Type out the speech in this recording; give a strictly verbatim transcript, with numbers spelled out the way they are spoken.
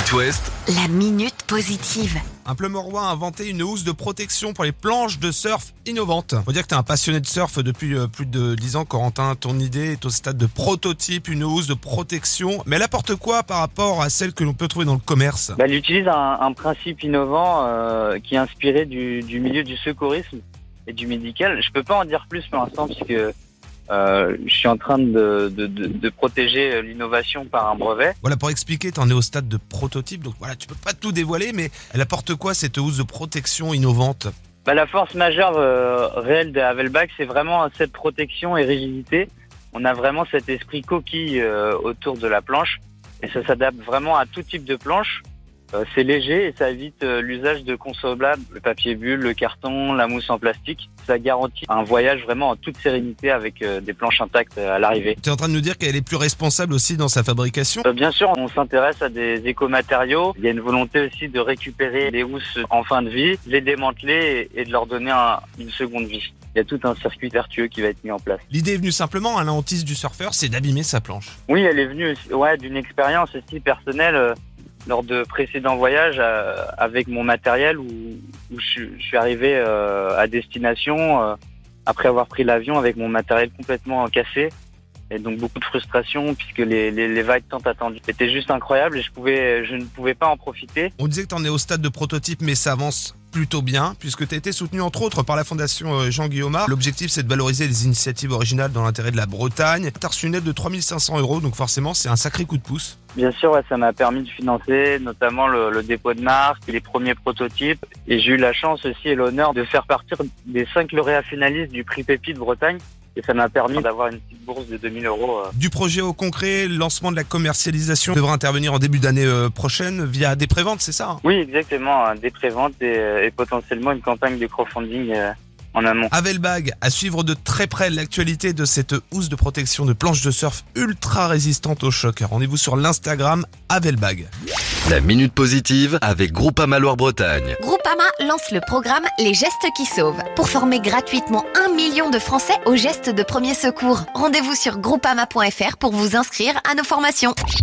It West, La minute positive. Un Pleumeurois a inventé une housse de protection pour les planches de surf innovante. Faut dire que t'es un passionné de surf depuis euh, plus de dix ans, Corentin. Ton idée est au stade de prototype, une housse de protection. Mais elle apporte quoi par rapport à celle que l'on peut trouver dans le commerce? Bah, elle utilise un, un principe innovant euh, qui est inspiré du, du milieu du secourisme et du médical. Je peux pas en dire plus pour l'instant puisque euh, je suis en train de, de, de, de protéger l'innovation par un brevet. Voilà, pour expliquer, t'en es au stade de prototype. Donc voilà, tu peux pas tout dévoiler, mais elle apporte quoi cette housse de protection innovante? Bah, la force majeure euh, réelle de Havelbach, c'est vraiment cette protection et rigidité. On a vraiment cet esprit coquille euh, autour de la planche et ça s'adapte vraiment à tout type de planche. Euh, c'est léger et ça évite euh, l'usage de consommables, le papier bulle, le carton, la mousse en plastique. Ça garantit un voyage vraiment en toute sérénité avec euh, des planches intactes à l'arrivée. T'es en train de nous dire qu'elle est plus responsable aussi dans sa fabrication? Euh, bien sûr, on s'intéresse à des écomatériaux. Il y a une volonté aussi de récupérer les housses en fin de vie, les démanteler et, et de leur donner un, une seconde vie. Il y a tout un circuit vertueux qui va être mis en place. L'idée est venue simplement, à l'hantise du surfeur, c'est d'abîmer sa planche. Oui, elle est venue aussi, ouais, d'une expérience aussi personnelle euh, lors de précédents voyages euh, avec mon matériel où, où je, je suis arrivé euh, à destination euh, après avoir pris l'avion avec mon matériel complètement cassé. Et donc beaucoup de frustration puisque les, les, les vagues tant attendues étaient juste incroyables et je pouvais, je ne pouvais pas en profiter. On disait que t'en es au stade de prototype, mais ça avance plutôt bien, puisque tu as été soutenu entre autres par la fondation Jean Guillaumard. L'objectif, c'est de valoriser les initiatives originales dans l'intérêt de la Bretagne. Tu as reçu une aide de trois mille cinq cents euros, donc forcément, c'est un sacré coup de pouce. Bien sûr, ouais, ça m'a permis de financer notamment le, le dépôt de marque, les premiers prototypes. Et j'ai eu la chance aussi et l'honneur de faire partir des cinq lauréats finalistes du prix Pépite Bretagne. Et ça m'a permis d'avoir une petite bourse de deux mille euros. Du projet au concret, le lancement de la commercialisation devra intervenir en début d'année prochaine via des préventes, c'est ça? Oui, exactement, des préventes et, et potentiellement une campagne de crowdfunding en amont. Havelbach, à suivre de très près l'actualité de cette housse de protection de planche de surf ultra résistante au choc. Rendez-vous sur l'Instagram Havelbach. la minute positive avec Groupama Loire-Bretagne. Groupama lance le programme Les Gestes qui Sauvent pour former gratuitement un million de Français aux gestes de premier secours. Rendez-vous sur groupama point f r pour vous inscrire à nos formations.